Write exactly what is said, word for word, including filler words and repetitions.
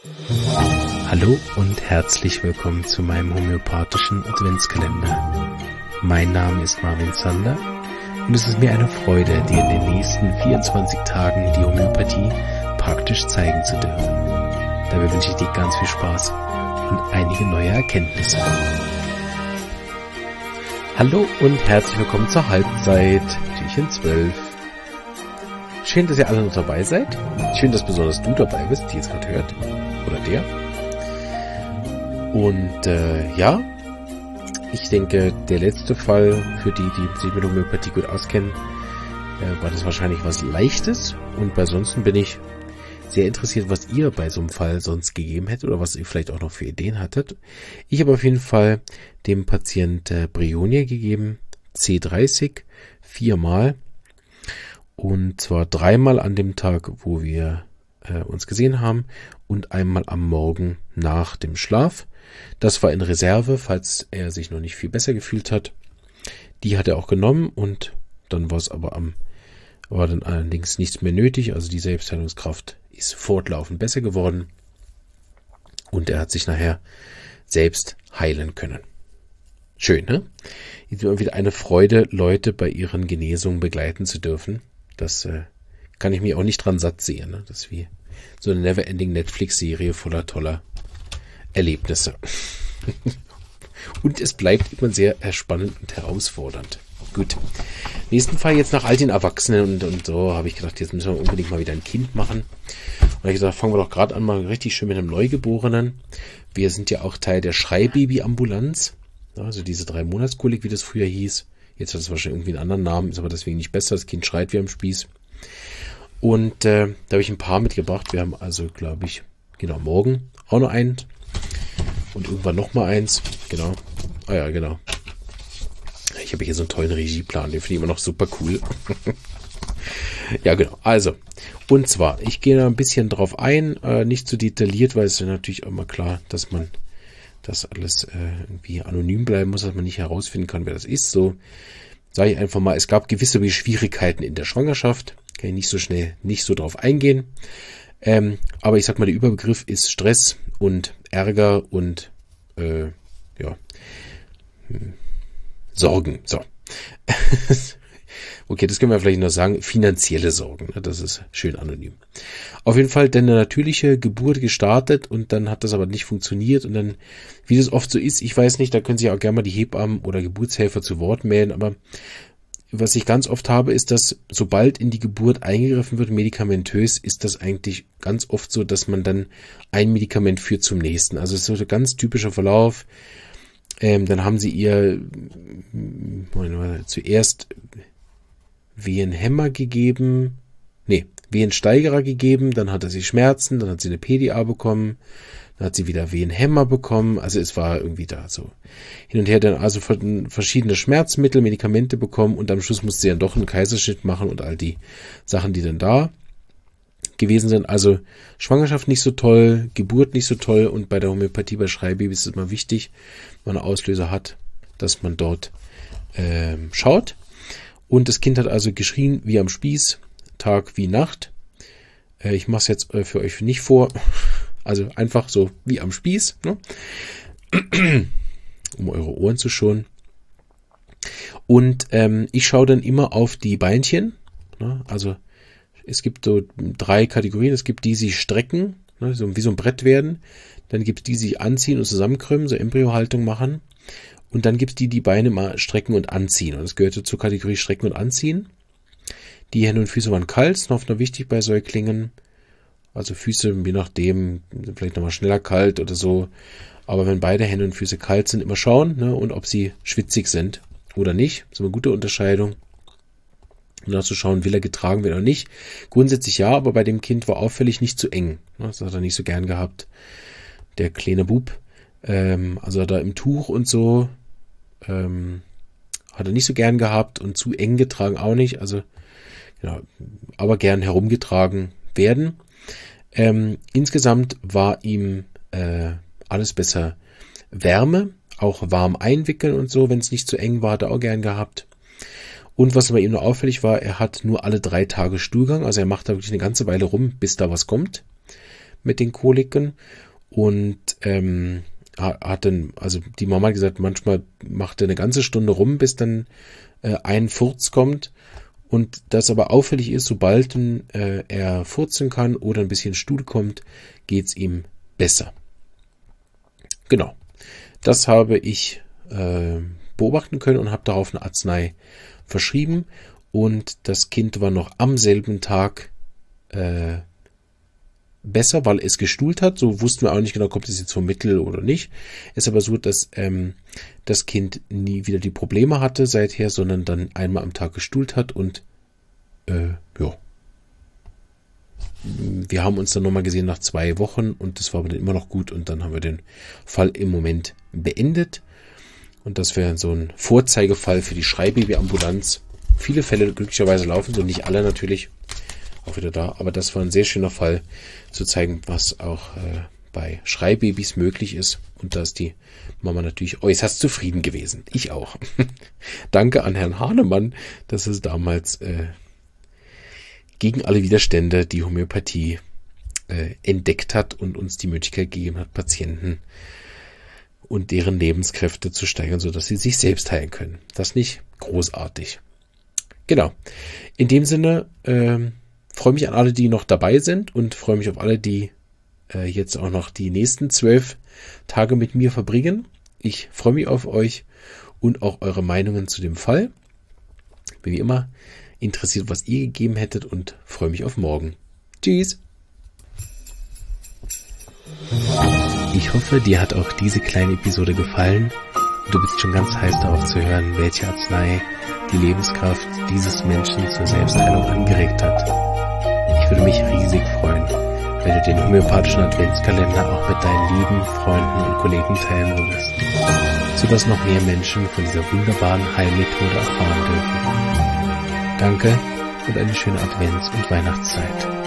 Hallo und herzlich willkommen zu meinem homöopathischen Adventskalender. Mein Name ist Marvin Zander und es ist mir eine Freude, dir in den nächsten vierundzwanzig Tagen die Homöopathie praktisch zeigen zu dürfen. Dabei wünsche ich dir ganz viel Spaß und einige neue Erkenntnisse. Hallo und herzlich willkommen zur Halbzeit, Türchen zwölf. Schön, dass ihr alle noch dabei seid. Schön, dass besonders du dabei bist, die jetzt gerade hört. Oder der. Und äh, ja, ich denke, der letzte Fall, für die, die sich mit Homöopathie gut auskennen, äh, war das wahrscheinlich was Leichtes. Und bei sonst bin ich sehr interessiert, was ihr bei so einem Fall sonst gegeben hättet oder was ihr vielleicht auch noch für Ideen hattet. Ich habe auf jeden Fall dem Patient äh, Bryonia gegeben, C dreißig, viermal. Und zwar dreimal an dem Tag, wo wir äh, uns gesehen haben und einmal am Morgen nach dem Schlaf. Das war in Reserve, falls er sich noch nicht viel besser gefühlt hat. Die hat er auch genommen und dann war es aber am, war dann allerdings nichts mehr nötig. Also die Selbstheilungskraft ist fortlaufend besser geworden und er hat sich nachher selbst heilen können. Schön, ne? Jetzt immer wieder eine Freude, Leute bei ihren Genesungen begleiten zu dürfen. Das äh, kann ich mir auch nicht dran satt sehen. Ne? Das ist wie so eine Neverending Netflix-Serie voller toller Erlebnisse. Und es bleibt immer sehr spannend und herausfordernd. Gut. Nächsten Fall jetzt nach all den Erwachsenen und, und so habe ich gedacht, jetzt müssen wir unbedingt mal wieder ein Kind machen. Und ich habe gesagt, fangen wir doch gerade an mal richtig schön mit einem Neugeborenen. Wir sind ja auch Teil der Schreibaby-Ambulanz. Also diese drei Monatskolik, wie das früher hieß. Jetzt hat es wahrscheinlich irgendwie einen anderen Namen, ist aber deswegen nicht besser. Das Kind schreit wie am Spieß. Und äh, da habe ich ein paar mitgebracht. Wir haben also, glaube ich, genau, morgen auch noch eins. Und irgendwann noch mal eins. Genau. Ah ja, genau. Ich habe hier so einen tollen Regieplan. Den finde ich immer noch super cool. Ja, genau. Also, und zwar, ich gehe da ein bisschen drauf ein. Äh, nicht zu detailliert, weil es ist natürlich immer klar, dass man das alles äh, irgendwie anonym bleiben muss, dass man nicht herausfinden kann, wer das ist. So sage ich einfach mal, es gab gewisse Schwierigkeiten in der Schwangerschaft. Kann ich nicht so schnell, nicht so drauf eingehen. Ähm, aber ich sag mal, der Überbegriff ist Stress und Ärger und äh, ja hm, Sorgen. So. Okay, das können wir vielleicht noch sagen. Finanzielle Sorgen. Das ist schön anonym. Auf jeden Fall dann eine natürliche Geburt gestartet und dann hat das aber nicht funktioniert und dann, wie das oft so ist, ich weiß nicht, da können sich auch gerne mal die Hebammen oder Geburtshelfer zu Wort melden, aber was ich ganz oft habe, ist, dass sobald in die Geburt eingegriffen wird, medikamentös, ist das eigentlich ganz oft so, dass man dann ein Medikament führt zum nächsten. Also es ist so ein ganz typischer Verlauf. Ähm, dann haben sie ihr äh, zuerst Wehenhemmer gegeben, nee, Wehensteigerer gegeben, dann hatte sie Schmerzen, dann hat sie eine P D A bekommen, dann hat sie wieder Wehenhemmer bekommen, also es war irgendwie da so hin und her, dann also verschiedene Schmerzmittel, Medikamente bekommen und am Schluss musste sie dann doch einen Kaiserschnitt machen und all die Sachen, die dann da gewesen sind. Also Schwangerschaft nicht so toll, Geburt nicht so toll und bei der Homöopathie bei Schreibabys ist es immer wichtig, wenn man einen Auslöser hat, dass man dort äh, schaut. Und das Kind hat also geschrien wie am Spieß, Tag wie Nacht. Äh, ich mache es jetzt äh, für euch nicht vor. Also einfach so wie am Spieß, ne? Um eure Ohren zu schonen. Und ähm, ich schaue dann immer auf die Beinchen. Ne? Also es gibt so drei Kategorien. Es gibt die, die sich strecken, ne? So wie so ein Brett werden. Dann gibt es die, die sich anziehen und zusammenkrümmen, so Embryohaltung machen. Und dann gibt es die, die Beine mal strecken und anziehen. Und das gehörte zur Kategorie Strecken und Anziehen. Die Hände und Füße waren kalt, ist noch wichtig bei Säuglingen. Also Füße, je nachdem, vielleicht nochmal schneller kalt oder so. Aber wenn beide Hände und Füße kalt sind, immer schauen, ne, und ob sie schwitzig sind oder nicht. Das ist eine gute Unterscheidung. Und dazu schauen, will er getragen werden oder nicht. Grundsätzlich ja, aber bei dem Kind war auffällig nicht zu eng. Das hat er nicht so gern gehabt. Der kleine Bub. Ähm, also da im Tuch und so ähm, hat er nicht so gern gehabt und zu eng getragen auch nicht. Also ja, aber gern herumgetragen werden. Ähm, insgesamt war ihm äh, alles besser Wärme, auch warm einwickeln und so, wenn es nicht zu eng war, hat er auch gern gehabt. Und was bei ihm nur auffällig war, er hat nur alle drei Tage Stuhlgang, also er macht da wirklich eine ganze Weile rum, bis da was kommt. mit den Koliken und ähm, hat dann, also die Mama hat gesagt, manchmal macht er eine ganze Stunde rum, bis dann äh, ein Furz kommt. Und das aber auffällig ist, sobald äh, er furzen kann oder ein bisschen Stuhl kommt, geht's ihm besser. Genau. Das habe ich äh, beobachten können und habe darauf eine Arznei verschrieben. Und das Kind war noch am selben Tag äh, besser, weil es gestuhlt hat. So wussten wir auch nicht genau, kommt es jetzt vom Mittel oder nicht. Es ist aber so, dass ähm, das Kind nie wieder die Probleme hatte seither, sondern dann einmal am Tag gestuhlt hat und äh, ja. Wir haben uns dann nochmal gesehen nach zwei Wochen und das war aber dann immer noch gut und dann haben wir den Fall im Moment beendet. Und das wäre so ein Vorzeigefall für die Schreibabyambulanz. Viele Fälle glücklicherweise laufen so, nicht alle natürlich. Auch wieder da, aber das war ein sehr schöner Fall, zu zeigen, was auch äh, bei Schreibabys möglich ist. Und da ist die Mama natürlich äußerst zufrieden gewesen. Ich auch. Danke an Herrn Hahnemann, dass es damals äh, gegen alle Widerstände die Homöopathie äh, entdeckt hat und uns die Möglichkeit gegeben hat, Patienten und deren Lebenskräfte zu steigern, sodass sie sich selbst heilen können. Das nicht großartig. Genau. In dem Sinne, ähm, freue mich an alle, die noch dabei sind und freue mich auf alle, die äh, jetzt auch noch die nächsten zwölf Tage mit mir verbringen. Ich freue mich auf euch und auch eure Meinungen zu dem Fall. Bin wie immer interessiert, was ihr gegeben hättet und freue mich auf morgen. Tschüss! Ich hoffe, dir hat auch diese kleine Episode gefallen und du bist schon ganz heiß darauf zu hören, welche Arznei die Lebenskraft dieses Menschen zur Selbstheilung angeregt hat. Ich würde mich riesig freuen, wenn du den homöopathischen Adventskalender auch mit deinen lieben Freunden und Kollegen teilen würdest, sodass noch mehr Menschen von dieser wunderbaren Heilmethode erfahren dürfen. Danke und eine schöne Advents- und Weihnachtszeit.